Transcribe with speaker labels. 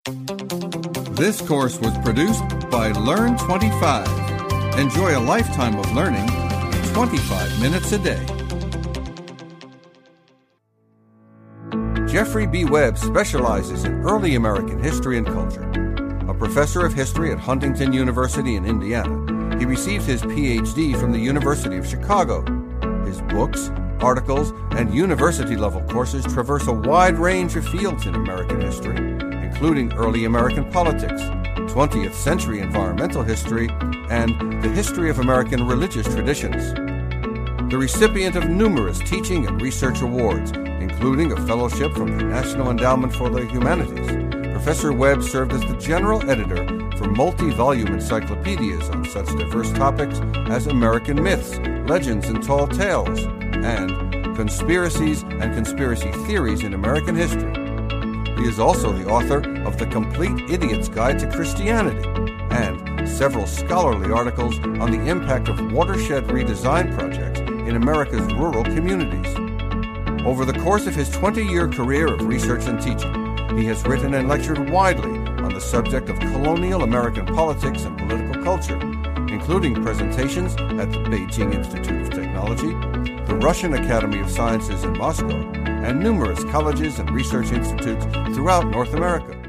Speaker 1: This course was produced by Learn25. Enjoy a lifetime of learning in 25 minutes a day. Jeffrey B. Webb specializes in early American history and culture. A professor of history at Huntington University in Indiana, he received his Ph.D. from the University of Chicago. His books, articles, and university-level courses traverse a wide range of fields in American history, including early American politics, 20th century environmental history, and the history of American religious traditions. The recipient of numerous teaching and research awards, including a fellowship from the National Endowment for the Humanities, Professor Webb served as the general editor for multi-volume encyclopedias on such diverse topics as American myths, legends, and tall tales, and conspiracies and conspiracy theories in American history. He is also the author of The Complete Idiot's Guide to Christianity and several scholarly articles on the impact of watershed redesign projects in America's rural communities. Over the course of his 20-year career of research and teaching, he has written and lectured widely on the subject of colonial American politics and political culture, including presentations at the Beijing Institute of Technology, the Russian Academy of Sciences in Moscow, and numerous colleges and research institutes throughout North America.